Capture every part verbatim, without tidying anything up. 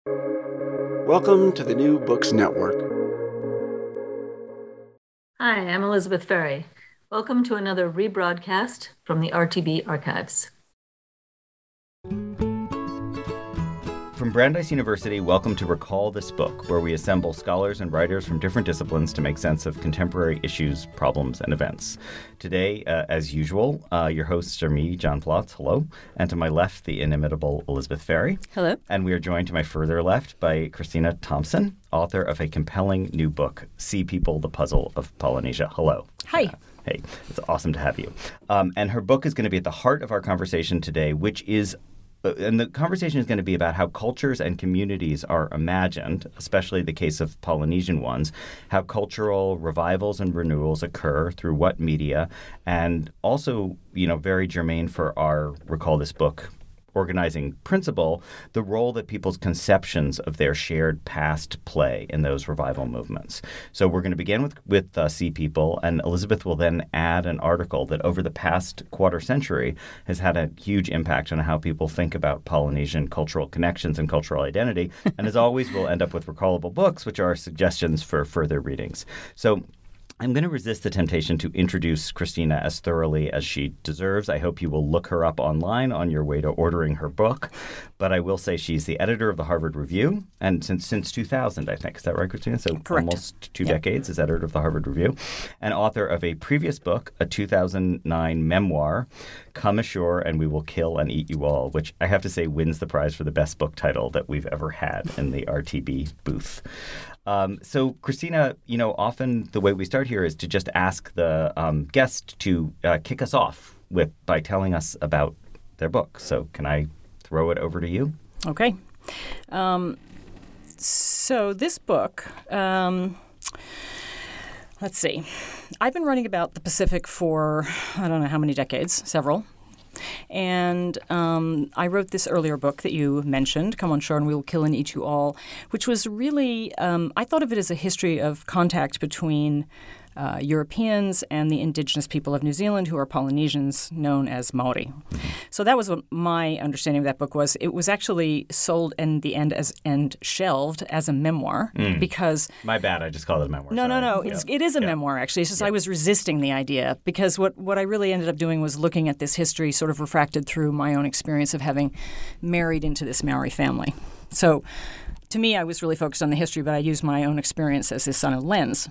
Welcome to the New Books Network. Hi, I'm Elizabeth Ferry. Welcome to another rebroadcast from the R T B archives. From Brandeis University, welcome to Recall This Book, where we assemble scholars and writers from different disciplines to make sense of contemporary issues, problems, and events. Today, uh, as usual, uh, your hosts are me, John Plotz, hello, and to my left, the inimitable Elizabeth Ferry. Hello. And we are joined to my further left by Christina Thompson, author of a compelling new book, Sea People, The Puzzle of Polynesia. Hello. Hi. Uh, hey, it's awesome to have you. Um, and her book is going to be at the heart of our conversation today, which is And the conversation is going to be about how cultures and communities are imagined, especially the case of Polynesian ones, how cultural revivals and renewals occur through what media, and also, you know, very germane for our Recall This Book organizing principle, the role that people's conceptions of their shared past play in those revival movements. So we're going to begin with, with uh, Sea People, and Elizabeth will then add an article that over the past quarter century has had a huge impact on how people think about Polynesian cultural connections and cultural identity. And as always, we'll end up with recallable books, which are suggestions for further readings. So I'm going to resist the temptation to introduce Christina as thoroughly as she deserves. I hope you will look her up online on your way to ordering her book. But I will say she's the editor of the Harvard Review, and since since two thousand, I think. Is that right, Christina? So Correct. Almost two Yeah. decades as editor of the Harvard Review, and author of a previous book, a two thousand nine memoir, Come Ashore and We Will Kill and Eat You All, which I have to say wins the prize for the best book title that we've ever had in the R T B booth. Um, so, Christina, you know, often the way we start here is to just ask the um, guest to uh, kick us off with by telling us about their book. So, can I throw it over to you? Okay. Um, so this book, um, let's see. I've been writing about the Pacific for, I don't know how many decades, several. And um, I wrote this earlier book that you mentioned, Come on Shore and We Will Kill and Eat You All, which was really, um, I thought of it as a history of contact between uh, Europeans and the indigenous people of New Zealand, who are Polynesians, known as Maori. So that was what my understanding of that book was. It was actually sold in the end as and shelved as a memoir Mm. because My bad. I just called it a memoir. no, Sorry. no, no. Yeah. It's, it is a Yeah. memoir, actually. It's just Yeah. I was resisting the idea because what, what I really ended up doing was looking at this history sort of refracted through my own experience of having married into this Maori family. So to me, I was really focused on the history, but I used my own experience as this son of lens.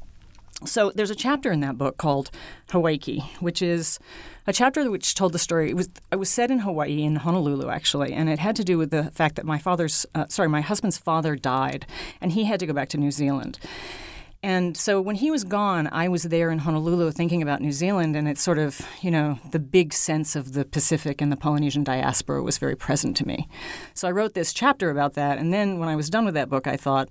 So there's a chapter in that book called Hawaiki, which is a chapter which told the story. It was it was set in Hawaii, in Honolulu, actually, and it had to do with the fact that my father's, uh, sorry, my husband's father died, and he had to go back to New Zealand. And so when he was gone, I was there in Honolulu thinking about New Zealand, and it's sort of, you know, the big sense of the Pacific and the Polynesian diaspora was very present to me. So I wrote this chapter about that, and then when I was done with that book, I thought,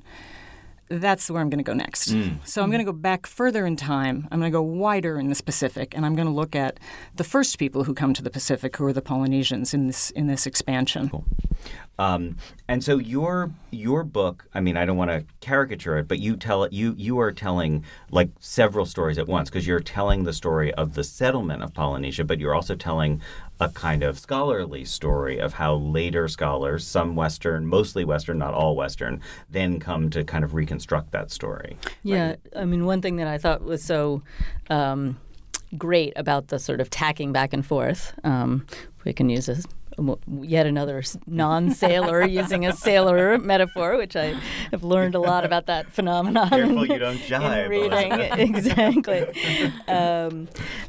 that's where I'm going to go next. Mm. So I'm going to go back further in time. I'm going to go wider in the Pacific, and I'm going to look at the first people who come to the Pacific, who are the Polynesians in this in this expansion. Cool. Um, and so your your book, I mean, I don't want to caricature it, but you tell it. You you are telling like several stories at once because you're telling the story of the settlement of Polynesia, but you're also telling a kind of scholarly story of how later scholars, some Western, mostly Western, not all Western, then come to kind of reconstruct that story. Yeah, I mean, one thing that I thought was so um, great about the sort of tacking back and forth, um, we can use this. Yet another non-sailor using a sailor metaphor, which I have learned a lot about that phenomenon. Careful in, you don't jive. in reading. Exactly. Um,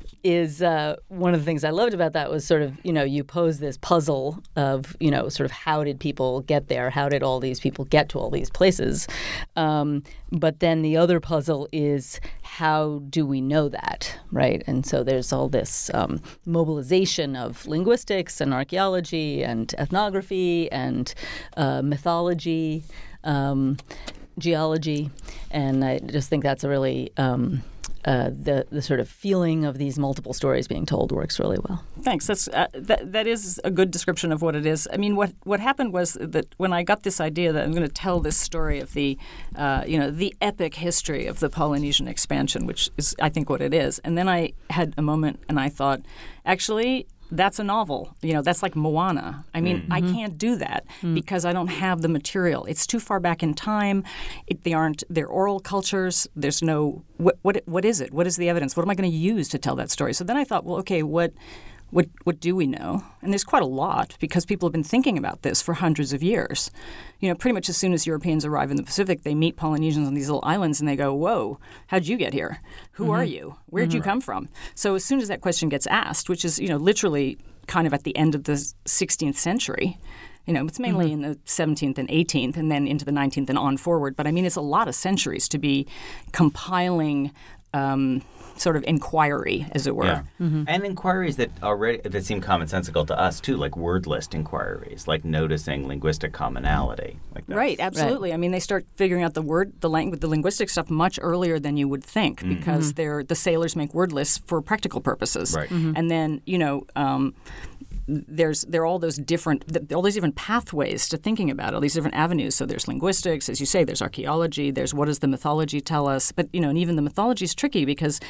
is uh, one of the things I loved about that was sort of, you know, you pose this puzzle of, you know, sort of how did people get there? How did all these people get to all these places? Um, but then the other puzzle is how do we know that, right? And so there's all this um, mobilization of linguistics and archaeology and ethnography and uh, mythology, um, geology, and I just think that's a really um, uh, the the sort of feeling of these multiple stories being told works really well. Thanks. That's uh, that that is a good description of what it is. I mean, what what happened was that when I got this idea that I'm going to tell this story of the, uh, you know, the epic history of the Polynesian expansion, which is I think what it is, and then I had a moment and I thought, actually, that's a novel. You know, that's like Moana. I mean, Mm-hmm. I can't do that mm. because I don't have the material. It's too far back in time. It, they aren't. They're oral cultures. There's no. What what what is it? What is the evidence? What am I going to use to tell that story? So then I thought, well, okay, what. What what do we know? And there's quite a lot because people have been thinking about this for hundreds of years. You know, pretty much as soon as Europeans arrive in the Pacific, they meet Polynesians on these little islands and they go, whoa, how'd you get here? Who mm-hmm. are you? Where'd mm-hmm. you come from? So as soon as that question gets asked, which is, you know, literally kind of at the end of the sixteenth century, you know, it's mainly mm-hmm. in the seventeenth and eighteenth and then into the nineteenth and on forward. But I mean, it's a lot of centuries to be compiling um, sort of inquiry, as it were. Yeah. Mm-hmm. And inquiries that already that seem commonsensical to us, too, like word list inquiries, like noticing linguistic commonality. Like right, absolutely. Right. I mean, they start figuring out the word, the language, the linguistic stuff much earlier than you would think mm-hmm. because they're the sailors make word lists for practical purposes. Right. Mm-hmm. And then, you know, um, there's there are all those different all these different pathways to thinking about it, all these different avenues. So there's linguistics, as you say, there's archaeology, there's what does the mythology tell us? But you know, and even the mythology is tricky because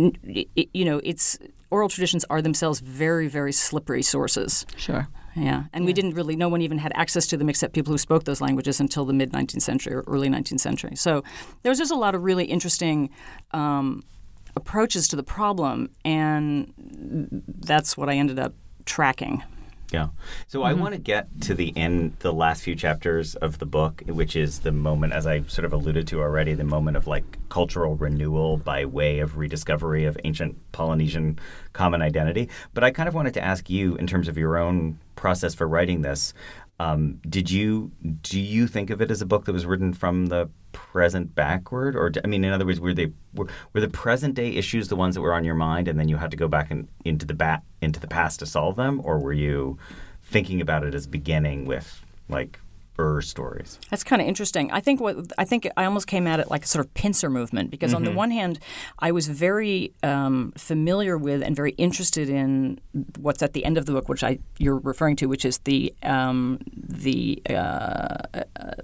you know, it's oral traditions are themselves very, very slippery sources. Sure. Yeah, and yeah. we didn't really, no one even had access to them except people who spoke those languages until the mid-nineteenth century or early nineteenth century. So there was just a lot of really interesting um, approaches to the problem, and that's what I ended up tracking. Yeah. So mm-hmm. I want to get to the end, the last few chapters of the book, which is the moment, as I sort of alluded to already, the moment of like cultural renewal by way of rediscovery of ancient Polynesian common identity. But I kind of wanted to ask you, in terms of your own process for writing this, um, did you do you think of it as a book that was written from the present backward, or I mean, in other words, were they were, were the present day issues the ones that were on your mind, and then you had to go back and into the bat into the past to solve them, or were you thinking about it as beginning with like Ur stories? That's kind of interesting. I think what I think I almost came at it like a sort of pincer movement because mm-hmm. on the one hand, I was very um, familiar with and very interested in what's at the end of the book, which I you're referring to, which is the um, the uh, uh,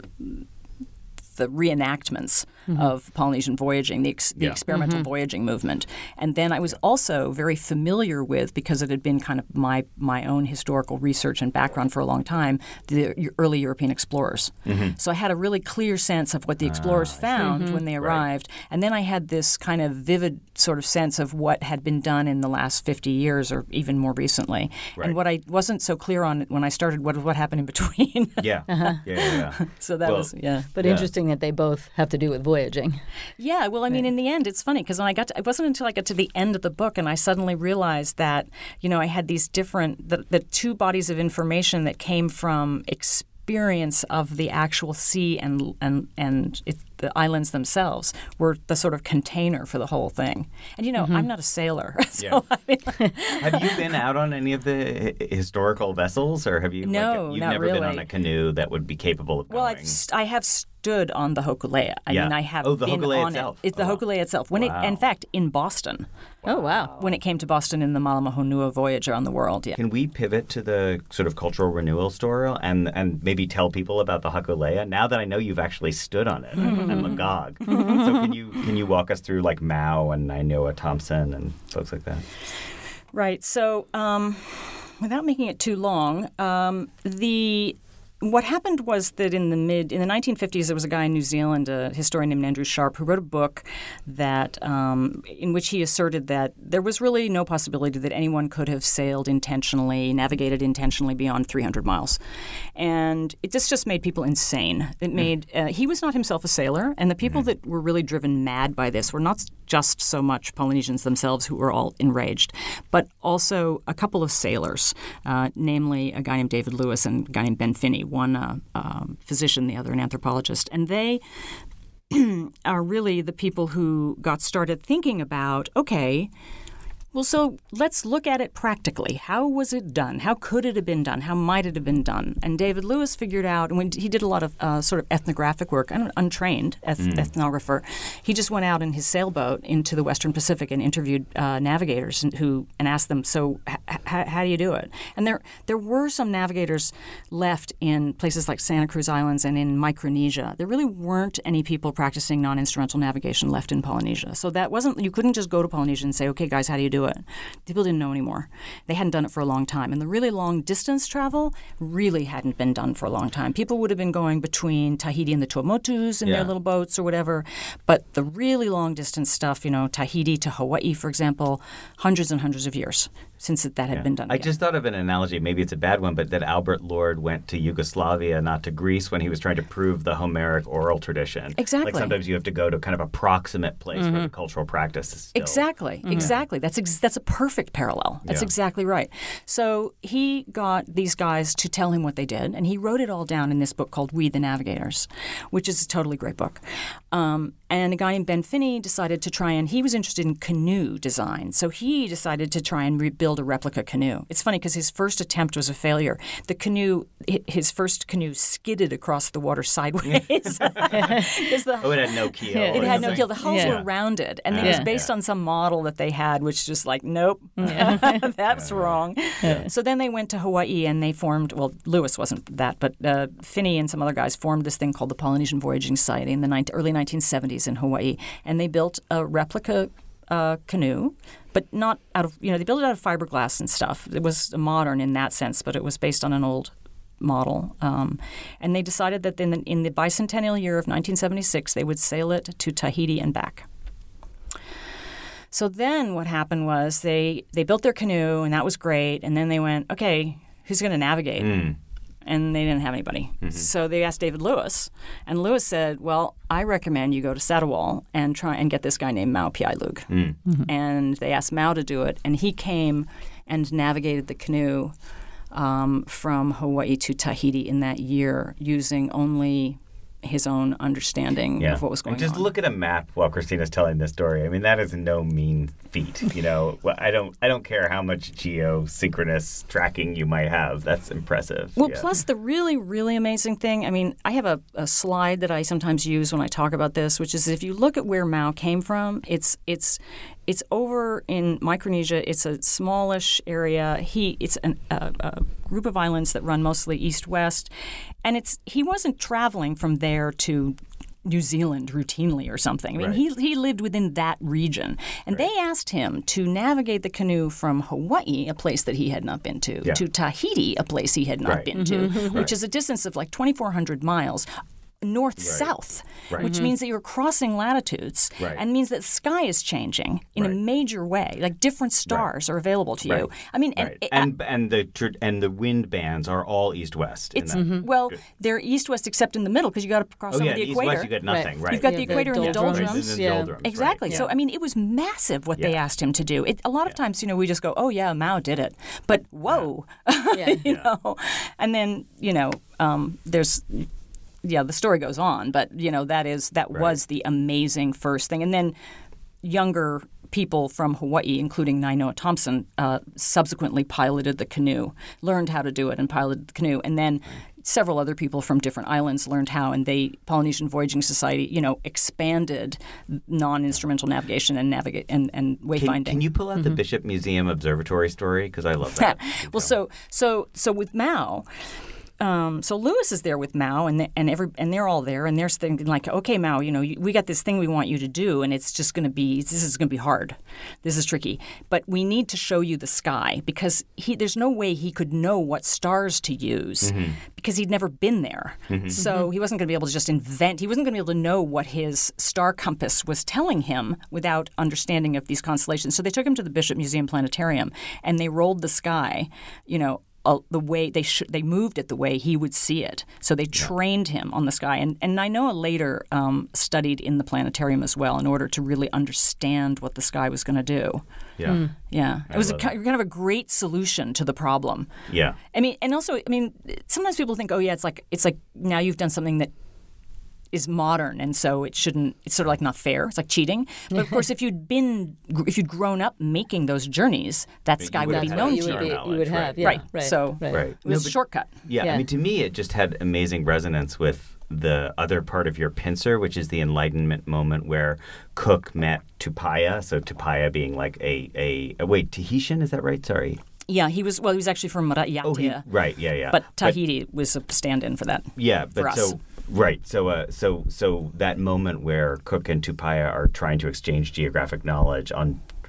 the reenactments mm-hmm. of Polynesian voyaging, the, ex- the yeah. experimental mm-hmm. voyaging movement. And then I was also very familiar with, because it had been kind of my my own historical research and background for a long time, the early European explorers. Mm-hmm. So I had a really clear sense of what the explorers ah, found mm-hmm. when they arrived. Right. And then I had this kind of vivid sort of sense of what had been done in the last fifty years or even more recently. Right. And what I wasn't so clear on when I started, what what happened in between. yeah. Uh-huh. yeah. Yeah, yeah. So that well, was, yeah. But yeah. interesting that they both have to do with voyaging. Yeah, well, I mean, in the end, it's funny because when I got to, it wasn't until I got to the end of the book and I suddenly realized that, you know, I had these different, the, the two bodies of information that came from experience of the actual sea and and and it, the islands themselves were the sort of container for the whole thing. And, you know, mm-hmm. I'm not a sailor. So, yeah. I mean, have you been out on any of the h- historical vessels, or have you? No, like, you've not never really. been on a canoe that would be capable of well, going? I've st- I have stood on the Hokulea. I yeah. mean, I have oh, the been Hokulea on itself. it. It's the oh, Hokulea itself. When wow. it, in fact, in Boston. Oh, wow. When it came to Boston in the Malamahonua voyage around the world, yeah. Can we pivot to the sort of cultural renewal story and and maybe tell people about the Hokulea now that I know you've actually stood on it and, and Magog? So can you can you walk us through like Mao and Nainoa Thompson and folks like that? Right. So um, without making it too long, um, the what happened was that in the mid in the nineteen fifties, there was a guy in New Zealand, a historian named Andrew Sharp, who wrote a book that um, in which he asserted that there was really no possibility that anyone could have sailed intentionally, navigated intentionally beyond three hundred miles, and it just just made people insane. It made uh, he was not himself a sailor, and the people mm-hmm. that were really driven mad by this were not just so much Polynesians themselves who were all enraged, but also a couple of sailors, uh, namely a guy named David Lewis and a guy named Ben Finney. One a uh, um, physician, the other an anthropologist. And they are really the people who got started thinking about, okay, well, so let's look at it practically. How was it done? How could it have been done? How might it have been done? And David Lewis figured out, and when he did a lot of uh, sort of ethnographic work, an untrained eth- mm. ethnographer, he just went out in his sailboat into the Western Pacific and interviewed uh, navigators and who and asked them, so h- h- how do you do it? And there there were some navigators left in places like Santa Cruz Islands and in Micronesia. There really weren't any people practicing non-instrumental navigation left in Polynesia. So that wasn't, you couldn't just go to Polynesia and say, okay, guys, how do you do it? do it. People didn't know anymore. They hadn't done it for a long time. And the really long distance travel really hadn't been done for a long time. People would have been going between Tahiti and the Tuamotus in Yeah. their little boats or whatever. But the really long distance stuff, you know, Tahiti to Hawaii, for example, hundreds and hundreds of years since that had Yeah. been done I again. just thought of an analogy, maybe it's a bad one, but that Albert Lord went to Yugoslavia, not to Greece, when he was trying to prove the Homeric oral tradition. Exactly. Like sometimes you have to go to kind of a proximate place where the cultural practice is still... Exactly, exactly. That's ex- that's a perfect parallel. That's Yeah. exactly right. So he got these guys to tell him what they did, and he wrote it all down in this book called We the Navigators, which is a totally great book. Um, and a guy named Ben Finney decided to try and, he was interested in canoe design, so he decided to try and rebuild a replica canoe. It's funny because his first attempt was a failure. The canoe, hi- his first canoe skidded across the water sideways. 'Cause the Oh, it had no keel. Yeah. it or had no something. keel. The hulls Yeah. were rounded, and it Yeah. was based Yeah. on some model that they had, which just like, nope, that's wrong. So then they went to Hawaii and they formed. Well, Lewis wasn't that, but uh, Finney and some other guys formed this thing called the Polynesian Voyaging Society in the nineteen, early nineteen seventies in Hawaii, and they built a replica uh, canoe, but not out of you know they built it out of fiberglass and stuff. It was modern in that sense, but it was based on an old model. Um, and they decided that in the, in the bicentennial year of nineteen seventy-six, they would sail it to Tahiti and back. So then what happened was they, they built their canoe, and that was great. And then they went, okay, who's going to navigate? Mm. And they didn't have anybody. Mm-hmm. So they asked David Lewis. And Lewis said, well, I recommend you go to Satawal and try and get this guy named Mao Piailug. Mm. And they asked Mao to do it. And he came and navigated the canoe um, from Hawaii to Tahiti in that year using only his own understanding Yeah. of what was going and just on. look at a map while Christina's telling this story. I mean, that is no mean feat. You know, Well, I don't, I don't care how much geosynchronous tracking you might have. That's impressive. Well, Yeah. plus the really, really amazing thing, I mean, I have a, a slide that I sometimes use when I talk about this, which is if you look at where Mao came from, it's it's it's over in Micronesia. It's a smallish area. He it's an, a, a group of islands that run mostly east-west, and it's he wasn't traveling from there to New Zealand routinely or something. I mean, Right. he he lived within that region, and they asked him to navigate the canoe from Hawaii, a place that he had not been to, Yeah. to Tahiti, a place he had not Right. been to, which is a distance of like twenty-four hundred miles. North-south, Right. which means that you're crossing latitudes Right. and means that the sky is changing in a Right. major way. Like different stars are available to you. Right. I mean, and, Right. And and the tr- and the wind bands are all east-west. in it's that. well, they're east-west except in the middle because you got to cross Oh over yeah, the east equator. west you got nothing. Right. You've got Yeah, the the equator and the doldrums. Right, doldrums. and the Yeah. doldrums, right. Exactly. So, I mean, it was massive what they Yeah. asked him to do. It, a lot of times, you know, we just go, oh, yeah, Mao did it. But whoa, Yeah. you know. And then, you know, um, there's, yeah, the story goes on. But, you know, that is that Right. was the amazing first thing. And then younger people from Hawaii, including Nainoa Thompson, uh, subsequently piloted the canoe, learned how to do it and piloted the canoe. And then several other people from different islands learned how, and they, Polynesian Voyaging Society, you know, expanded non-instrumental navigation and navigate and, and Can, wayfinding. can you pull out the Bishop Museum Observatory story? Because I love that. well, so so so with Mao, um, so Lewis is there with Mao, and they, and every and they're all there, and they're thinking like, okay, Mao, you know, you- we got this thing we want you to do, and it's just going to be this is going to be hard, this is tricky, but we need to show you the sky because he there's no way he could know what stars to use because he'd never been there, so he wasn't going to be able to just invent. He wasn't going to be able to know what his star compass was telling him without understanding of these constellations. So they took him to the Bishop Museum Planetarium, and they rolled the sky, you know. Uh, the way they sh- they moved it the way he would see it. So they trained him on the sky. And, and Nainoa later um, studied in the planetarium as well in order to really understand what the sky was going to do. Yeah. Yeah. It was a, love ki- kind of a great solution to the problem. Yeah. I mean, and also, I mean, sometimes people think, oh, yeah, it's like it's like now you've done something that is modern, and so it shouldn't. It's sort of like not fair. It's like cheating. But of course, if you'd been, if you'd grown up making those journeys, that You sky would would be have known had you to would, star you. be, knowledge, you would right. have, yeah. Right. Right. So- right. Right. It was a shortcut. Yeah, Yeah. I mean, to me, it just had amazing resonance with the other part of your pincer, which is the Enlightenment moment where Cook met Tupaya. So Tupaya being like a, a, a wait, Tahitian, is that right? Sorry. Yeah, he was. Well, he was actually from Mara'iatia, Oh, he, right, yeah, yeah. but Tahiti was a stand-in for that. Yeah, for but us. so right, so uh, so so that moment where Cook and Tupaya are trying to exchange geographic knowledge on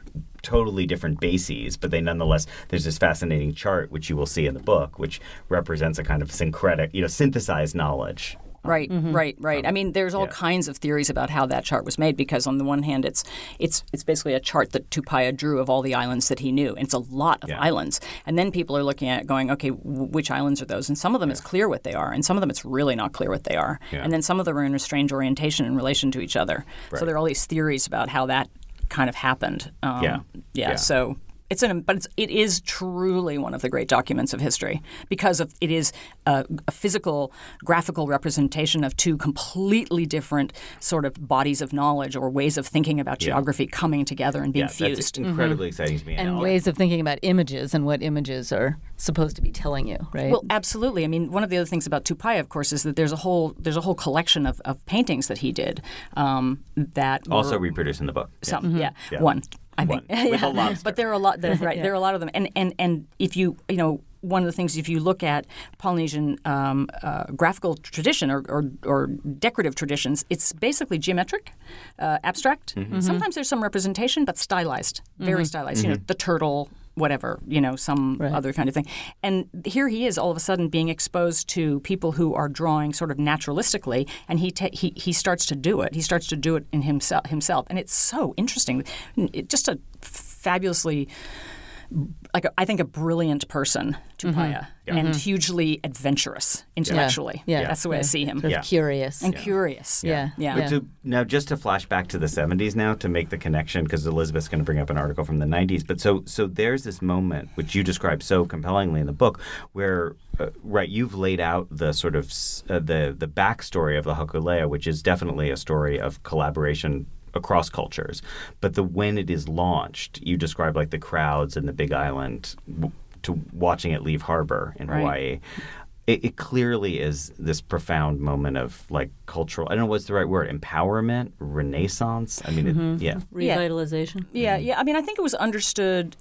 totally different bases, but they nonetheless, there's this fascinating chart, which you will see in the book, which represents a kind of syncretic, you know, synthesized knowledge. Right, mm-hmm. right, right. I mean, there's all yeah. kinds of theories about how that chart was made because on the one hand, it's it's it's basically a chart that Tupaia drew of all the islands that he knew. And it's a lot of yeah. islands. And then people are looking at it going, okay, w- which islands are those? And some of them yeah. it's clear what they are, and some of them it's really not clear what they are. Yeah. And then some of them are in a strange orientation in relation to each other. Right. So there are all these theories about how that kind of happened. Um, yeah. yeah. Yeah, so... It's an, but it's, it is truly one of the great documents of history because of it is a, a physical, graphical representation of two completely different sort of bodies of knowledge or ways of thinking about yeah. geography coming together and being yeah, fused. That's incredibly mm-hmm. exciting to me. And now. ways of thinking about images and what images are supposed to be telling you, right? Well, absolutely. I mean, one of the other things about Tupaia, of course, is that there's a whole there's a whole collection of, of paintings that he did um, that also were, reproduced in the book. Some, yeah. yeah, yeah. one. I One, think, with yeah. a lobster. But there are a lot. There, right, yeah. there are a lot of them, and and and if you you know. One of the things, if you look at Polynesian um, uh, graphical tradition or, or, or decorative traditions, it's basically geometric, uh, abstract. Mm-hmm. Sometimes there's some representation, but stylized, very mm-hmm. stylized. Mm-hmm. You know, the turtle, whatever, you know, some right. other kind of thing. And here he is all of a sudden being exposed to people who are drawing sort of naturalistically, and he ta- he he starts to do it. He starts to do it in himself, himself. And it's so interesting. It, just a fabulously... like a, I think a brilliant person, Tupaia, mm-hmm. yeah. and mm-hmm. hugely adventurous intellectually. Yeah. Yeah. That's the way yeah. I see him. Sort of yeah. curious. And yeah. curious. Yeah. Yeah. But yeah. to, now, just to flash back to the seventies now to make the connection, because Elizabeth's going to bring up an article from the nineties. But so so there's this moment, which you describe so compellingly in the book, where, uh, right, you've laid out the sort of uh, the, the backstory of the Hokulea, which is definitely a story of collaboration across cultures. But the when it is launched, you describe like the crowds in the Big Island w- to watching it leave harbor in right. Hawaii. It, it clearly is this profound moment of like cultural, I don't know what's the right word, empowerment, renaissance. I mean, mm-hmm. it, yeah. Revitalization. Yeah, mm-hmm. yeah. I mean, I think it was understood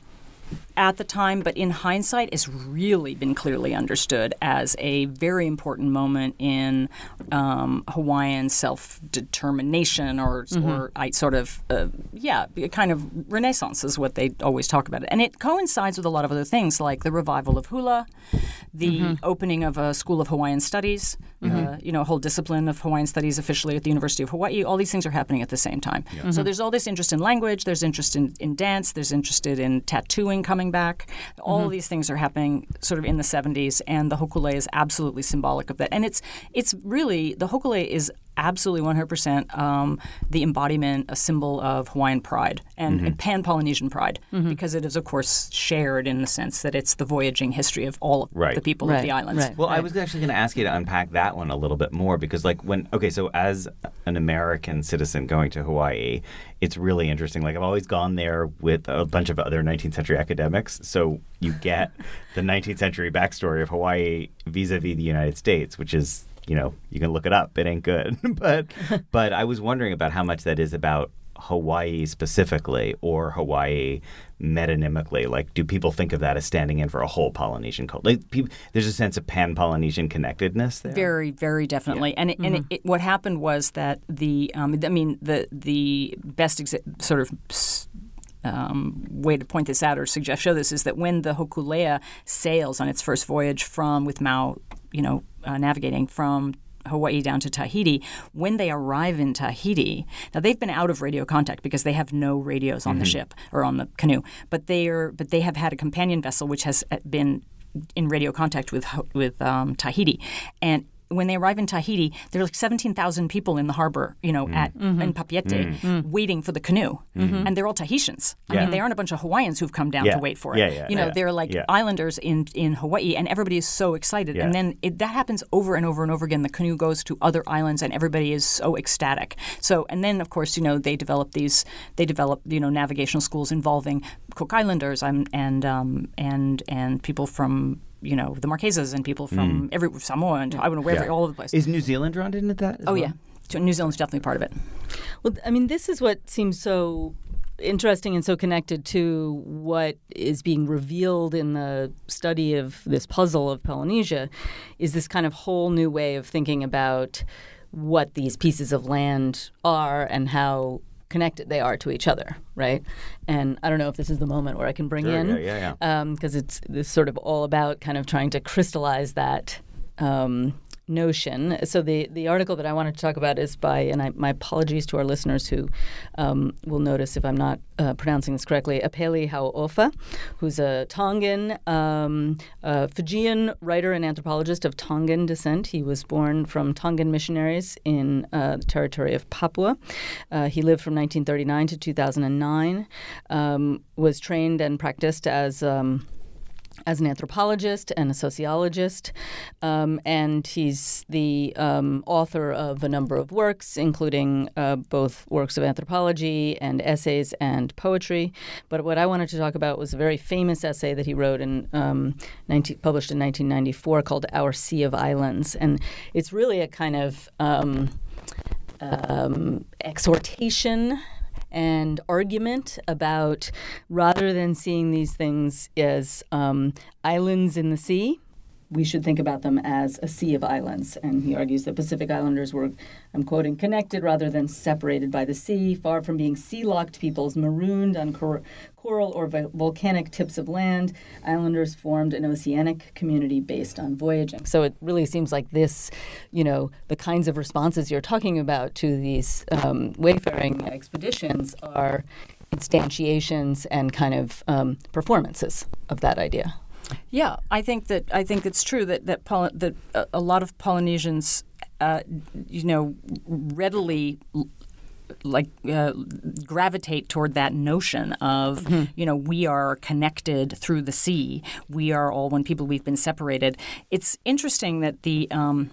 at the time, but in hindsight, it's really been clearly understood as a very important moment in um, Hawaiian self-determination, or, mm-hmm. or I sort of, uh, yeah, a kind of renaissance is what they always talk about it. And it coincides with a lot of other things, like the revival of hula, the mm-hmm. opening of a school of Hawaiian studies, mm-hmm. uh, you know, a whole discipline of Hawaiian studies officially at the University of Hawaii. All these things are happening at the same time. Yeah. Mm-hmm. So there's all this interest in language, there's interest in, in dance, there's interest in tattooing coming back. All mm-hmm. of these things are happening sort of in the seventies, and the Hokulea is absolutely symbolic of that. And it's it's really, the Hokulea is absolutely one hundred percent um, the embodiment, a symbol of Hawaiian pride and, mm-hmm. and pan-Polynesian pride, mm-hmm. because it is, of course, shared in the sense that it's the voyaging history of all of right. the people right. of the islands. Right. Well, right. I was actually going to ask you to unpack that one a little bit more, because like when, okay, so as an American citizen going to Hawaii, it's really interesting. Like I've always gone there with a bunch of other nineteenth century academics, so you get the nineteenth century backstory of Hawaii vis-a-vis the United States, which is, you know, you can look it up. It ain't good. but but I was wondering about how much that is about Hawaii specifically, or Hawaii metonymically. Like, do people think of that as standing in for a whole Polynesian culture? Like, people, there's a sense of pan-Polynesian connectedness there. Very, very definitely. Yeah. And it, mm-hmm. and it, it, what happened was that the, um, I mean, the the best exa- sort of Um, way to point this out or suggest show this is that when the Hokulea sails on its first voyage from, with Mau, you know, uh, navigating from Hawaii down to Tahiti, when they arrive in Tahiti, now they've been out of radio contact because they have no radios on mm-hmm. the ship or on the canoe, but they are, but they have had a companion vessel which has been in radio contact with with um, Tahiti, and when they arrive in Tahiti, there are like seventeen thousand people in the harbor, you know, mm. at mm-hmm. in Papeete, mm. waiting for the canoe. Mm-hmm. And they're all Tahitians. I yeah. mean, they aren't a bunch of Hawaiians who've come down yeah. to wait for it. Yeah, yeah, you know, yeah. they're like yeah. islanders in, in Hawaii, and everybody is so excited. Yeah. And then it, that happens over and over and over again. The canoe goes to other islands, and everybody is so ecstatic. So, and then, of course, you know, they develop these, they develop, you know, navigational schools involving Cook Islanders and, and, um, and, and people from, you know, the Marquesas and people from mm. every Samoa and I don't know where, yeah. all over the place. Is New Zealand drawn into that as oh, well? yeah. New Zealand's definitely part of it. Well, I mean, this is what seems so interesting and so connected to what is being revealed in the study of this puzzle of Polynesia, is this kind of whole new way of thinking about what these pieces of land are and how connected they are to each other, right? And I don't know if this is the moment where I can bring Sure, in, yeah, yeah, yeah. because it's this sort of all about kind of trying to crystallize that um, notion. So the the article that I wanted to talk about is by, and I, my apologies to our listeners who um, will notice if I'm not uh, pronouncing this correctly, Apeli Hau'ofa, who's a Tongan, um, a Fijian writer and anthropologist of Tongan descent. He was born from Tongan missionaries in uh, the territory of Papua. Uh, he lived from nineteen thirty-nine to two thousand nine, um, was trained and practiced as um, as an anthropologist and a sociologist, um, and he's the um, author of a number of works, including uh, both works of anthropology and essays and poetry. But what I wanted to talk about was a very famous essay that he wrote in um, nineteen, published in nineteen ninety-four called Our Sea of Islands, and it's really a kind of um, um, exhortation and argument about, rather than seeing these things as um, islands in the sea, we should think about them as a sea of islands. And he argues that Pacific Islanders were, I'm quoting, connected rather than separated by the sea, far from being sea-locked peoples marooned on cor- coral or vo- volcanic tips of land. Islanders formed an oceanic community based on voyaging. So it really seems like this, you know, the kinds of responses you're talking about to these um, wayfaring expeditions are instantiations and kind of um, performances of that idea. Yeah, I think that I think it's true that that, Poly- that a, a lot of Polynesians, uh, you know, readily like uh, gravitate toward that notion of, mm-hmm. you know, we are connected through the sea. We are all one people. We've been separated. It's interesting that the um,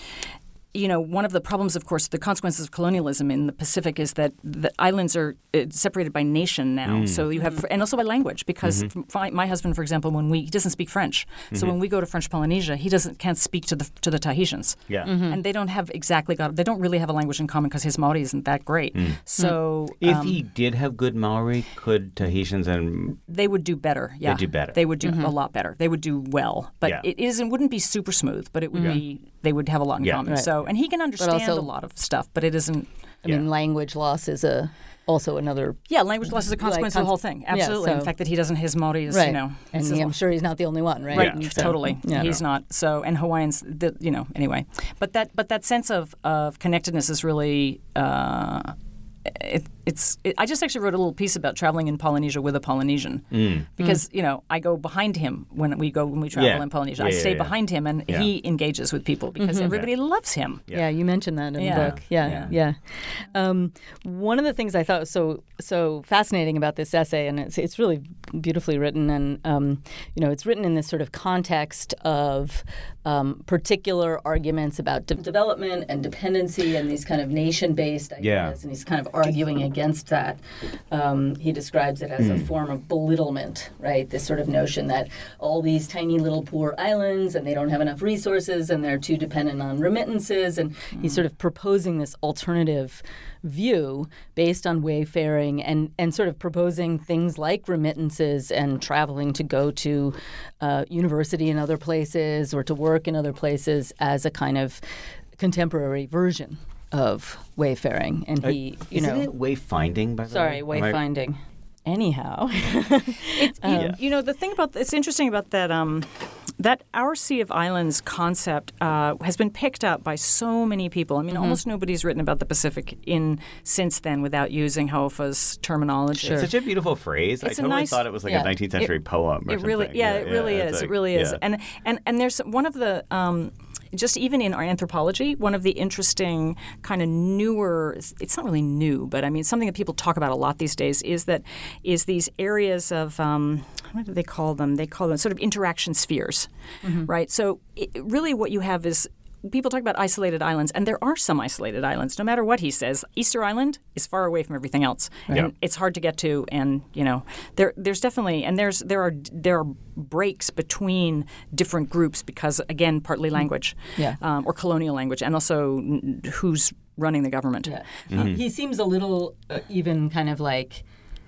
you know, one of the problems, of course, the consequences of colonialism in the Pacific is that the islands are uh, separated by nation now. Mm. So you have, and also by language, because mm-hmm. my husband, for example, when we he doesn't speak French, mm-hmm. so when we go to French Polynesia, he doesn't can't speak to the to the Tahitians. Yeah, mm-hmm. and they don't have exactly got they don't really have a language in common because his Maori isn't that great. Mm. So if um, he did have good Maori, could Tahitians and they would do better. Yeah, they do better. They would do mm-hmm. a lot better. They would do well, but yeah. it isn't wouldn't be super smooth. But it would yeah. be they would have a lot in yeah. common. Right. So and he can understand also, a lot of stuff, but it isn't. I Yeah. mean, language loss is a also another. Yeah, language loss is a consequence like, of the whole thing. Absolutely. Yeah, so, in fact, that he doesn't, his Maori is, right. you know. And it's he, a- I'm sure he's not the only one, right? Right, Yeah. So, totally. yeah. He's not. So, and Hawaiians, the, you know, anyway. But that but that sense of, of connectedness is really, uh, it, it's, it, I just actually wrote a little piece about traveling in Polynesia with a Polynesian. Mm. Because, you know, I go behind him when we go, when we travel Yeah. in Polynesia. Yeah, I yeah, stay yeah. behind him and Yeah. he engages with people because Mm-hmm. everybody loves him. Yeah. Yeah, you mentioned that in Yeah. the book. Yeah, Yeah. yeah. Um, one of the things I thought was so so fascinating about this essay, and it's it's really beautifully written, and um, you know, it's written in this sort of context of um, particular arguments about de- development and dependency and these kind of nation-based ideas, Yeah. and he's kind of arguing against that. Um, he describes it as Hmm. a form of belittlement, right? This sort of notion that all these tiny little poor islands and they don't have enough resources and they're too dependent on remittances. And he's sort of proposing this alternative view based on wayfaring and, and sort of proposing things like remittances and traveling to go to uh, university in other places or to work in other places as a kind of contemporary version of wayfaring. And he, you Isn't know, it wayfinding, by the sorry, way? Am I- wayfinding. Anyhow, It's, you, Yeah. you know, the thing about it's interesting about that um, that Our Sea of Islands concept uh, has been picked up by so many people. I mean, Mm-hmm. almost nobody's written about the Pacific in since then without using Hau'ofa's terminology. Sure. It's such a beautiful phrase. It's I a totally nice- thought it was like yeah. a nineteenth century poem or It really, something. yeah, it really it's is. like- it really is. yeah. And and and there's one of the. Um, just even in our anthropology, one of the interesting kind of newer, it's not really new, but I mean something that people talk about a lot these days is that is these areas of, um, what do they call them? They call them sort of interaction spheres, Mm-hmm. right? So it, really what you have is people talk about isolated islands, and there are some isolated islands. No matter what he says, Easter Island is far away from everything else, and Yeah. it's hard to get to. And you know, there there's definitely and there's there are there are breaks between different groups because again, partly language, Yeah. um, or colonial language, and also n- who's running the government. Yeah. Mm-hmm. He, he seems a little uh, even kind of like,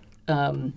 um,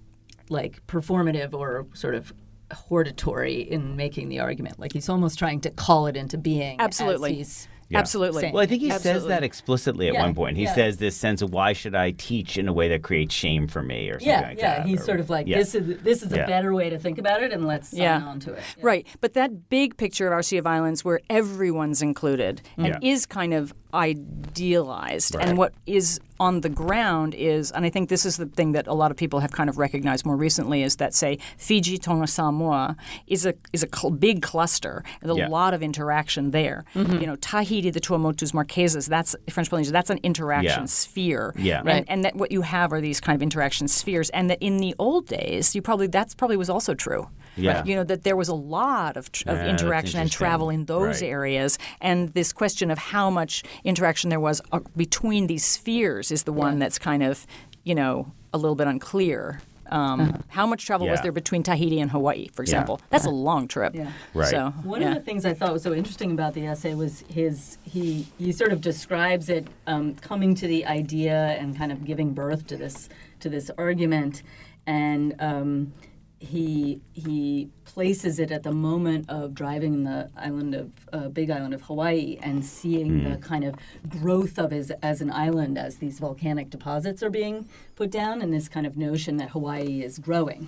like performative or sort of hortatory in making the argument. Like he's almost trying to call it into being. Absolutely. As he's Yeah. Absolutely. saying Well, I think he Absolutely. says that explicitly at Yeah, one point. He yeah. says this sense of why should I teach in a way that creates shame for me or something Yeah, like yeah. that. He's or- sort of like, yeah. this is this is Yeah. a better way to think about it, and let's sign Yeah. on to it. Yeah. Right. But that big picture of Our Sea of Islands where everyone's included and Yeah. is kind of idealized. Right. And what is on the ground is, and I think this is the thing that a lot of people have kind of recognized more recently, is that, say, Fiji, Tonga, Samoa is a is a cl- big cluster. There's a Yeah. lot of interaction there. You know, Tahiti, the Tuamotus, Marquesas, that's French Polynesia, that's an interaction Yeah. sphere. Yeah. And, Right. and that what you have are these kind of interaction spheres. And that in the old days, you probably that's probably was also true. Yeah. You know, that there was a lot of, tr- of Yeah, that's interaction and interesting. travel in those Right. areas. And this question of how much interaction there was uh, between these spheres is the one Yeah. that's kind of, you know, a little bit unclear. Um, How much travel was Yeah. there between Tahiti and Hawaii, for example? That's a long trip. Yeah. Right. So, One yeah. of the things I thought was so interesting about the essay was his he he sort of describes it um, coming to the idea and kind of giving birth to this to this argument, and um, he he places it at the moment of driving the island of uh, Big Island of Hawaii and seeing the kind of growth of his as an island as these volcanic deposits are being put down, and this kind of notion that Hawaii is growing.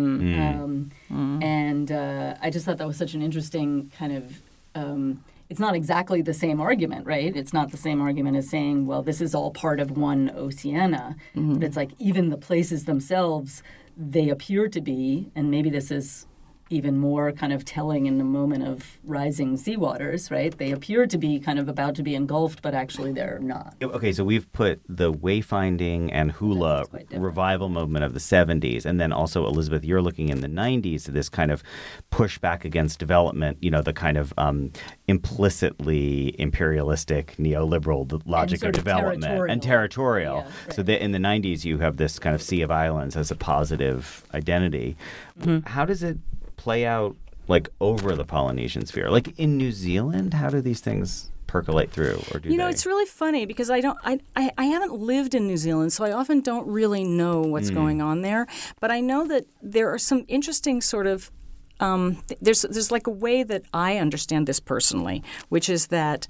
Um, And uh, I just thought that was such an interesting kind of. Um, it's not exactly the same argument, right? It's not the same argument as saying, well, this is all part of one Oceania. But it's like even the places themselves, they appear to be, and maybe this is even more kind of telling in the moment of rising seawaters, right? They appear to be kind of about to be engulfed, but actually they're not. Okay, so we've put the wayfinding and hula That's quite different. revival movement of the seventies, and then also, Elizabeth, you're looking in the nineties to this kind of pushback against development, you know, the kind of um, implicitly imperialistic neoliberal d- logic of sort of development territorial. and territorial. Yeah, So right. that in the nineties, you have this kind of Sea of Islands as a positive identity. Mm-hmm. How does it play out, like, over the Polynesian sphere? Like, in New Zealand, how do these things percolate through, or do You know, they? it's really funny because I don't, I, I, I haven't lived in New Zealand, so I often don't really know what's going on there. But I know that there are some interesting sort of, um, th- there's there's like a way that I understand this personally, which is that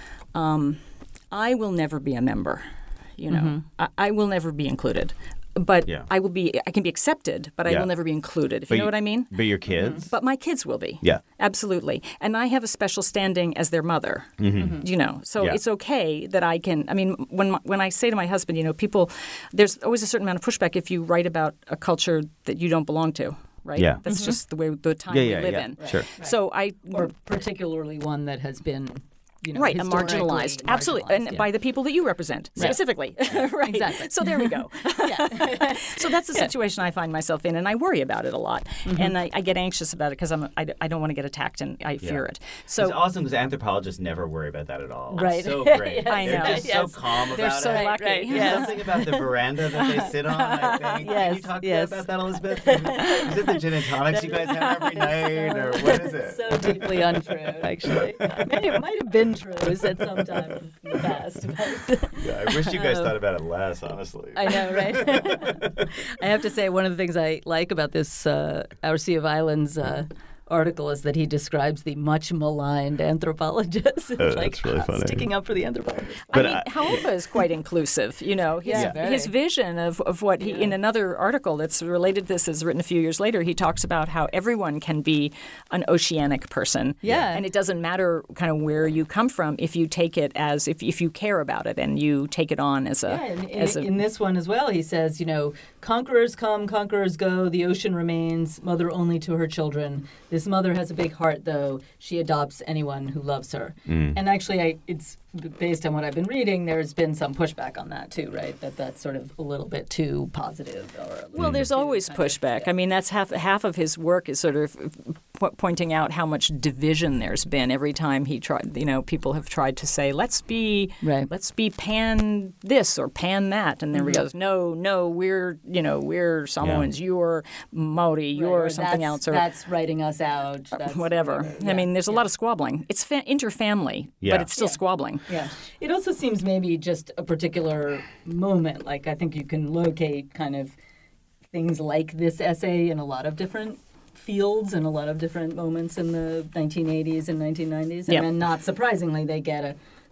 um, I will never be a member. You know, I, I will never be included. But Yeah. I will be. I can be accepted, but I Yeah. will never be included. If But you know what I mean. But your kids? But my kids will be. Yeah. Absolutely. And I have a special standing as their mother. Mm-hmm. You know, so Yeah. it's okay that I can. I mean, when my, when I say to my husband, you know, people, there's always a certain amount of pushback if you write about a culture that you don't belong to. Right. Yeah. That's just the way the time Yeah, we yeah, live yeah. in. Sure. So I. Or particularly one that has been, you know, Right, a historically marginalized, absolutely, and marginalized, yeah. by the people that you represent specifically, right? Exactly. So there we go. Yeah. So that's the situation I find myself in, and I worry about it a lot, and I, I get anxious about it because I'm I, I don't want to get attacked, and I fear it. So it's awesome because anthropologists never worry about that at all. Right. It's so great. I They're know. just Yes. so calm about They're so it. lucky. right, There's yes. something about the veranda that they sit on, I think. Can Yes, you talk yes. about that, Elizabeth? Is it the gin and tonics you guys have every night, or what is it? So deeply untrue, actually. Maybe it might have been true at some time in the past. But Yeah, I wish you guys thought about it less, honestly. I know, right? I have to say, one of the things I like about this uh, Our Sea of Islands uh, article is that he describes the much maligned anthropologist. It's Oh, like that's really uh, funny. sticking up for the anthropologist. But I mean, I- Haupa is quite inclusive. You know, his, Yeah, very. his vision of, of what he, in another article that's related to this, is written a few years later, he talks about how everyone can be an oceanic person. Yeah. And it doesn't matter kind of where you come from if you take it as, if, if you care about it and you take it on as a. Yeah, and in, as a in this one as well, he says, you know, conquerors come, conquerors go, the ocean remains, mother only to her children. This mother has a big heart, though. She adopts anyone who loves her. And actually, I, it's based on what I've been reading, there's been some pushback on that, too, right? That that's sort of a little bit too positive. Or a little Well, there's too always kind of- pushback. yeah. I mean, that's half half of his work is sort of po- pointing out how much division there's been every time he tried. You know, people have tried to say, let's be, Right. let's be pan this or pan that, and then Mm-hmm. he goes, no, no, we're, you know, we're Samoans, you're Maori, Right, you're or something that's, else, or that's writing us out. That's whatever. Yeah, I mean, there's a yeah. lot of squabbling. It's fa- interfamily, Yeah. but it's still Yeah. squabbling. Yeah. It also seems maybe just a particular moment. Like, I think you can locate kind of things like this essay in a lot of different fields and a lot of different moments in the nineteen eighties and nineteen nineties. And Yeah. then, not surprisingly, they get a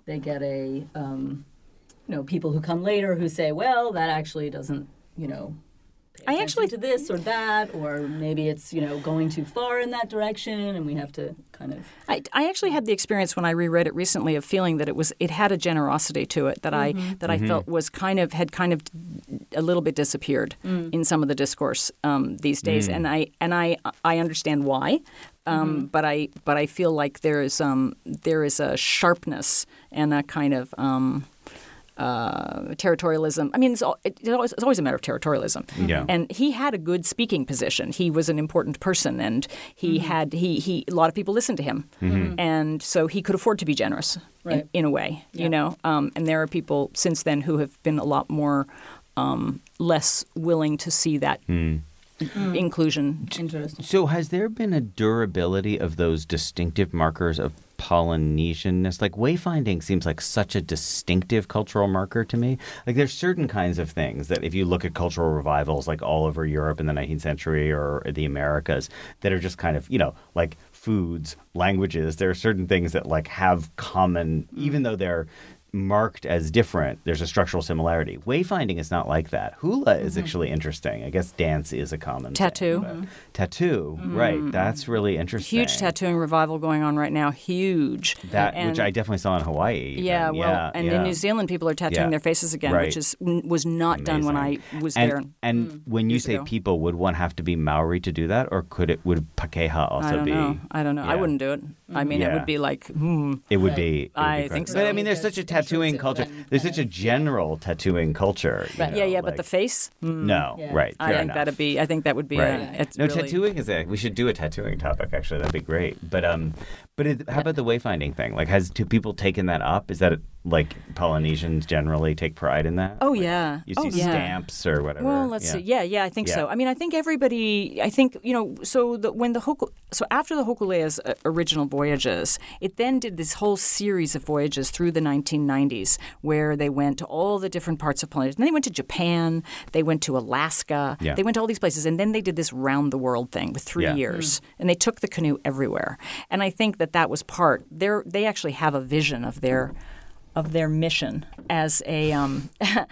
they get a, um, you know, people who come later who say, well, that actually doesn't, you know, pay I attention actually- to this or that, or maybe it's, you know, going too far in that direction, and we have to kind of. I, I actually had the experience when I reread it recently of feeling that it was it had a generosity to it that I that I felt was kind of had kind of a little bit disappeared in some of the discourse um, these days, and I and I I understand why. Um, but I but I feel like there is um, there is a sharpness and a kind of um, uh, territorialism. I mean, it's, all, it, it's, always, it's always a matter of territorialism. Yeah. And he had a good speaking position. He was an important person, and he had he he a lot of people listened to him, and so he could afford to be generous Right. in, in a way, Yeah. you know. Um, and there are people since then who have been a lot more um, less willing to see that inclusion. Interesting. So has there been a durability of those distinctive markers of Polynesianness? Like wayfinding seems like such a distinctive cultural marker to me. Like there's certain kinds of things that if you look at cultural revivals like all over Europe in the nineteenth century or the Americas that are just kind of, you know, like foods, languages, there are certain things that like have common, even though they're marked as different, there's a structural similarity. Wayfinding is not like that. Hula is actually interesting. I guess dance is a common Tattoo. thing, but- Tattoo, right. That's really interesting. Huge tattooing revival going on right now. Huge. That And- which I definitely saw in Hawaii. even. Yeah, well, yeah, and yeah. in New Zealand, people are tattooing Yeah. their faces again, Right. which is was not done when I was and, there. And when you years say ago. people, would one have to be Maori to do that, or could it would Pakeha also I don't be? know. I don't know. I Yeah. wouldn't do it. I mean, it Yeah. would be like, hmm. It would Right. be. it would I be think correct. so. But I mean, there's Because such a tattooing intrusive culture. and There's kind such a of- general tattooing culture. you Right. know, Yeah, yeah, but like- the face? Hmm. No, Yeah. right. I fair think enough. that'd be. I think that would be. Right. A, it's No, really, tattooing is a. We should do a tattooing topic. Actually, that'd be great. But um, but it, how about the wayfinding thing? Like, has two people taken that up? Is that like Polynesians generally take pride in that? Oh Like, yeah. You see oh, yeah. stamps or whatever. Well, let's yeah. see. Yeah, yeah, I think Yeah. so. I mean, I think everybody. I think you know. So the, when the Hoku, so after the Hokulea's uh, original voyages, it then did this whole series of voyages through the nineteen nineties, where they went to all the different parts of Polynesia. And they went to Japan. They went to Alaska. Yeah. They went to all these places, and then they did this round the world thing with three Yeah. years, and they took the canoe everywhere. And I think that that was part. They they actually have a vision of their. of their mission as a um,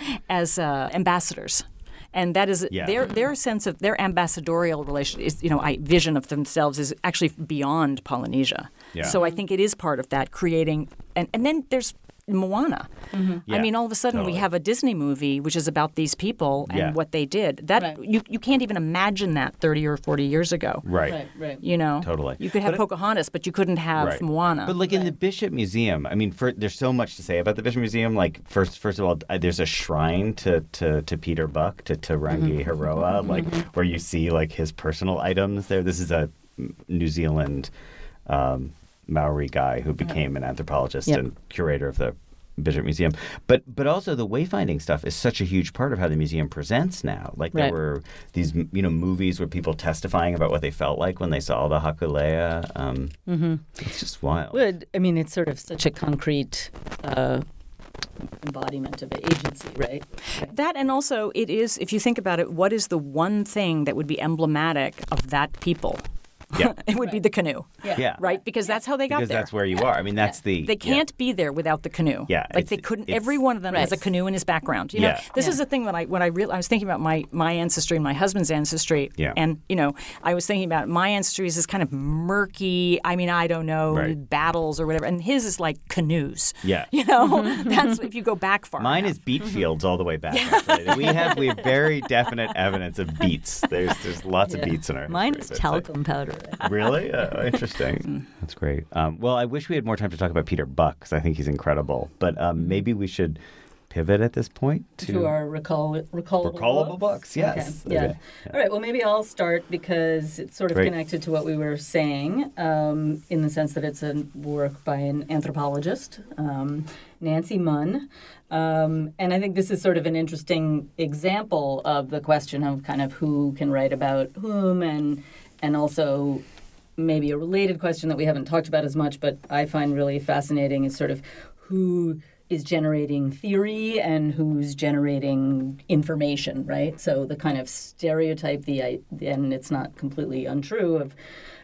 as uh, ambassadors, and that is Yeah. their their sense of their ambassadorial relation is you know I, vision of themselves is actually beyond Polynesia. Yeah. So I think it is part of that creating, and and then there's Moana. I Yeah, mean, all of a sudden totally. we have a Disney movie which is about these people and Yeah. what they did. That Right. you you can't even imagine that thirty or forty years ago. Right. Right, right. You know, Totally. You could have But it- Pocahontas, but you couldn't have Right. Moana. But like in the Bishop Museum, I mean, for, there's so much to say about the Bishop Museum. Like first, first of all, uh, there's a shrine to, to, to Peter Buck, to Tarangi Hiroa, like where you see like his personal items there. This is a New Zealand um, Maori guy who became an anthropologist Yep. and curator of the Bishop Museum. But but also the wayfinding stuff is such a huge part of how the museum presents now. Like there Right. were these you know movies where people testifying about what they felt like when they saw the Hakulea. Um, It's just wild. Would I mean it's sort of such a concrete uh, embodiment of agency, right? That and also it is, if you think about it, what is the one thing that would be emblematic of that people? Yeah. It would be the canoe, Yeah. right? Because that's how they got Because there. that's where you are. I mean, that's the. They can't be there without the canoe. Yeah, like it's- they couldn't. it's- Every one of them has a Right. canoe in his background. You know, Yeah. this Yeah. is the thing when I when I real I was thinking about my my ancestry and my husband's ancestry. Yeah. And you know, I was thinking about my ancestry is this kind of murky. I mean, I don't know Right. battles or whatever, and his is like canoes. Yeah. You know, that's if you go back far. Mine enough. is beet fields all the way back. Actually. We have we have very definite evidence of beets. There's there's lots of Yeah. beets in our. Mine history, is but it's like- talcum powder. Really? Uh, interesting. That's great. Um, well, I wish we had more time to talk about Peter Buck because I think he's incredible. But um, maybe we should pivot at this point to, To our recall, recallable, recallable books. Yes. Okay. Yeah. Okay. All right. Well, maybe I'll start because it's sort of Great. connected to what we were saying, um, in the sense that it's a work by an anthropologist, um, Nancy Munn. Um, and I think this is sort of an interesting example of the question of kind of who can write about whom, and and also maybe a related question that we haven't talked about as much, but I find really fascinating is sort of who is generating theory and who's generating information, right? So the kind of stereotype, the I- and it's not completely untrue of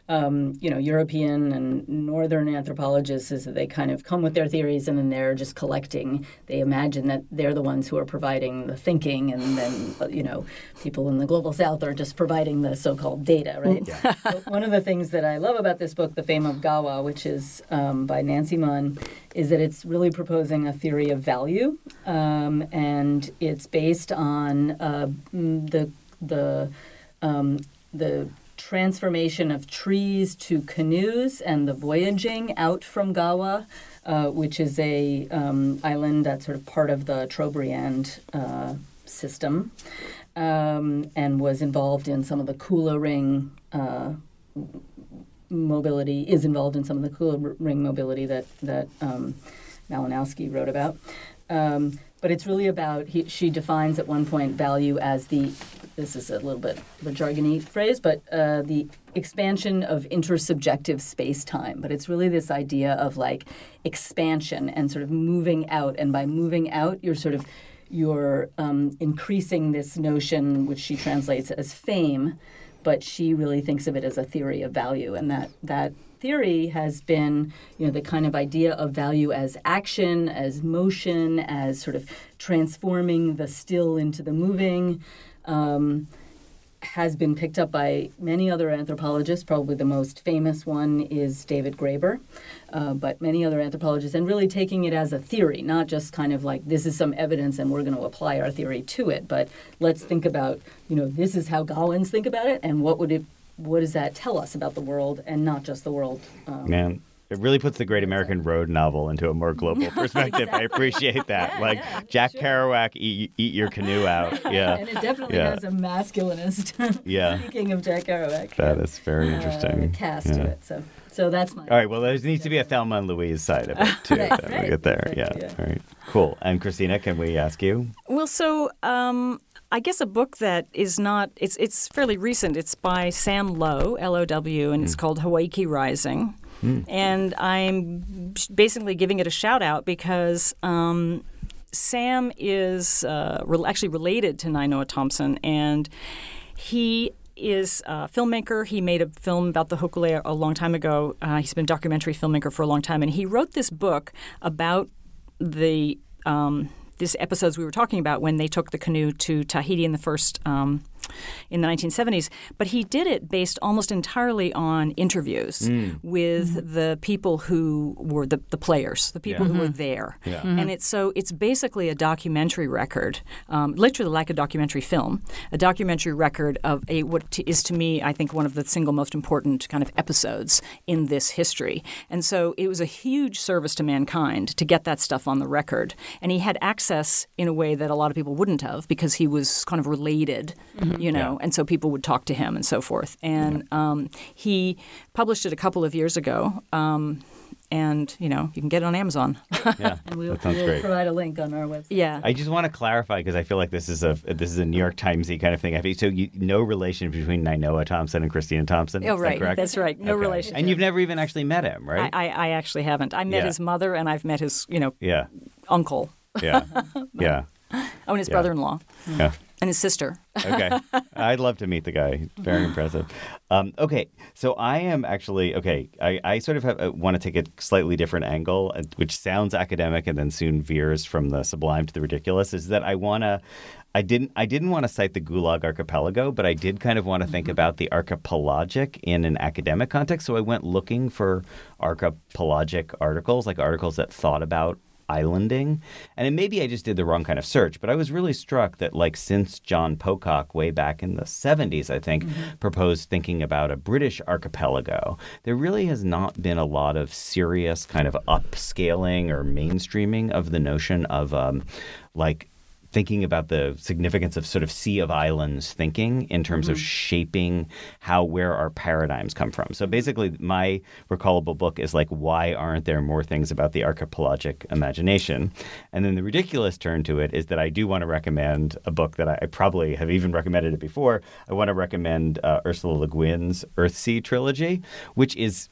um, you know, European and Northern anthropologists is that they kind of come with their theories and then they're just collecting. They imagine that they're the ones who are providing the thinking, and then, you know, people in the global South are just providing the so-called data, right? Yeah. But one of the things that I love about this book, The Fame of Gawa, which is um, by Nancy Munn, is that it's really proposing a theory of value, um, and it's based on uh, the the um, the transformation of trees to canoes and the voyaging out from Gawa, uh, which is a um, island that's sort of part of the Trobriand uh, system, um, and was involved in some of the Kula Ring uh, mobility, is involved in some of the Kula Ring mobility that, that um, Malinowski wrote about. Um, but it's really about, he, she defines at one point value as the, this is a little bit of a jargony phrase, but uh, the expansion of intersubjective space-time. But it's really this idea of like expansion and sort of moving out. And by moving out, you're sort of, you're um, increasing this notion, which she translates as fame, but she really thinks of it as a theory of value. And that that theory has been, you know, the kind of idea of value as action, as motion, as sort of transforming the still into the moving, um, has been picked up by many other anthropologists. Probably the most famous one is David Graeber, uh, but many other anthropologists, and really taking it as a theory, not just kind of like this is some evidence and we're going to apply our theory to it, but let's think about, you know, this is how Gawans think about it, and what would it, what does that tell us about the world, and not just the world. Um, Man. It really puts the Great American Road novel into a more global perspective. Exactly. I appreciate that. Yeah, like yeah, Jack sure. Kerouac, eat, eat your canoe out. Yeah, and it definitely yeah. has a masculinist, Yeah. speaking of Jack Kerouac, That is very interesting. uh, cast yeah. to it. So, so that's my. All right. Well, there needs to be a Thelma and Louise side of it too. Right, then right, we get there. exactly, yeah. yeah. All right. Cool. And Christina, can we ask you? Well, so um, I guess a book that is not, it's it's fairly recent. It's by Sam Low, L O W, and it's called Hawaii Rising. Mm. And I'm basically giving it a shout out because um, Sam is uh, re- actually related to Nainoa Thompson, and he is a filmmaker. He made a film about the Hokule a long time ago. Uh, he's been a documentary filmmaker for a long time, and he wrote this book about the um, these episodes we were talking about when they took the canoe to Tahiti in the first um, in the nineteen seventies. But he did it based almost entirely on interviews mm. with mm-hmm. the people who were the, the players, the people yeah. who mm-hmm. were there. Yeah. Mm-hmm. And it's so it's basically a documentary record, um, literally like a documentary film, a documentary record of a what to, is to me, I think, one of the single most important kind of episodes in this history. And so it was a huge service to mankind to get that stuff on the record. And he had access in a way that a lot of people wouldn't have because he was kind of related. Mm-hmm. You know, yeah. and so people would talk to him and so forth. And yeah. um, he published it a couple of years ago. Um, and, you know, you can get it on Amazon. Yeah, and we'll, that sounds we'll great. provide a link on our website. Yeah. I just want to clarify because I feel like this is a this is a New York Timesy kind of thing. I think so. You, no relation between Nainoa Thompson and Christina Thompson. Oh, is right. That correct? That's right. No okay. relation. And you've never even actually met him, right? I, I, I actually haven't. I met yeah. his mother, and I've met his, you know, yeah. uncle. Yeah. Yeah. Oh, and his yeah. brother-in-law. Yeah. And his sister. Okay. I'd love to meet the guy. Very impressive. Um, okay. So I am actually, okay, I, I sort of have, uh, want to take a slightly different angle, uh, which sounds academic and then soon veers from the sublime to the ridiculous, is that I want to, I didn't I didn't want to cite the Gulag Archipelago, but I did kind of want to think mm-hmm. about the archipelagic in an academic context. So I went looking for archipelagic articles, like articles that thought about islanding. And it, maybe I just did the wrong kind of search, but I was really struck that, like, since John Pocock way back in the seventies, I think, mm-hmm. proposed thinking about a British archipelago, there really has not been a lot of serious kind of upscaling or mainstreaming of the notion of, um, like, thinking about the significance of sort of Sea of Islands thinking in terms mm-hmm. of shaping how, where our paradigms come from. So basically, my recallable book is like, why aren't there more things about the archipelagic imagination? And then the ridiculous turn to it is that I do want to recommend a book that I, I probably have even recommended it before. I want to recommend uh, Ursula Le Guin's Earthsea trilogy, which is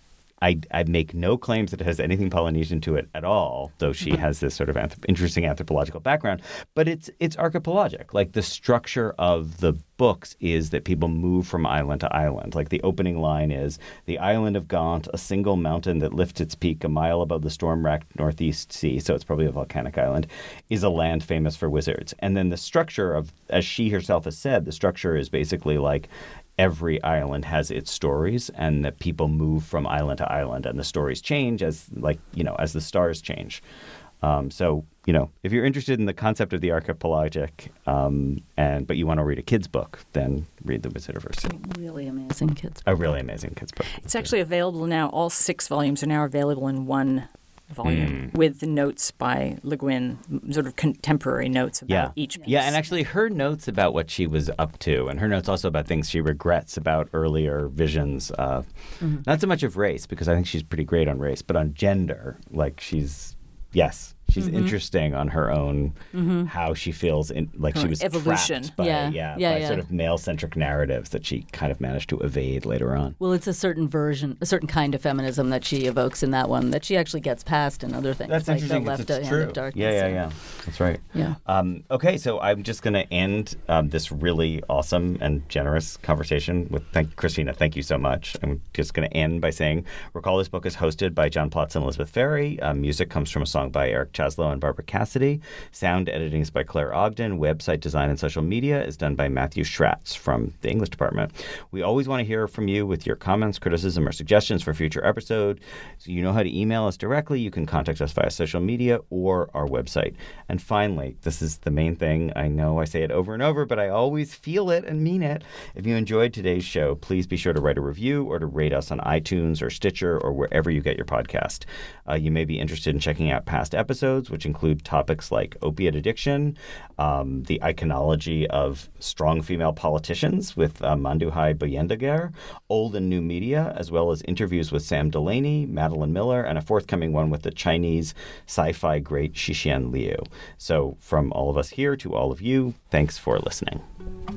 I, I make no claims that it has anything Polynesian to it at all, though she has this sort of anthrop- interesting anthropological background. But it's it's archipelagic. Like the structure of the books is that people move from island to island. Like the opening line is, the island of Gaunt, a single mountain that lifts its peak a mile above the storm-racked Northeast Sea, so it's probably a volcanic island, is a land famous for wizards. And then the structure of, as she herself has said, the structure is basically like every island has its stories, and that people move from island to island, and the stories change as, like, you know, as the stars change. Um, so, you know, if you're interested in the concept of the archipelagic, um, and but you want to read a kid's book, then read The Wizardiverse. Really amazing kids. A really amazing kids book. It's actually available now. All six volumes are now available in one volume mm. with the notes by Le Guin, sort of contemporary notes about yeah. each piece. Yeah, and actually her notes about what she was up to, and her notes also about things she regrets about earlier visions, uh, mm-hmm. not so much of race, because I think she's pretty great on race, but on gender. Like she's, yes, she's mm-hmm. interesting on her own, mm-hmm. how she feels in, like her she was evolution. trapped by, yeah. Yeah, Yeah, by yeah. sort of male-centric narratives that she kind of managed to evade later on. Well, it's a certain version, a certain kind of feminism that she evokes in that one that she actually gets past in other things. That's like interesting. The Left It's, it's Hand true. of Darkness. Yeah, yeah, yeah. That's right. Yeah. Um, okay, so I'm just going to end um, this really awesome and generous conversation with thank Christina. Thank you so much. I'm just going to end by saying, recall this book is hosted by John Plotz and Elizabeth Ferry. Um, music comes from a song by Eric Chaslow and Barbara Cassidy. Sound editing is by Claire Ogden. Website design and social media is done by Matthew Schratz from the English department. We always want to hear from you with your comments, criticism, or suggestions for future episodes. So you know how to email us directly. You can contact us via social media or our website. And finally, this is the main thing. I know I say it over and over, but I always feel it and mean it. If you enjoyed today's show, please be sure to write a review or to rate us on iTunes or Stitcher or wherever you get your podcast. Uh, you may be interested in checking out past episodes, which include topics like opiate addiction, um, the iconology of strong female politicians with uh, Manduhai Boyendager, old and new media, as well as interviews with Sam Delaney, Madeline Miller, and a forthcoming one with the Chinese sci-fi great Xixian Liu. So from all of us here to all of you, thanks for listening.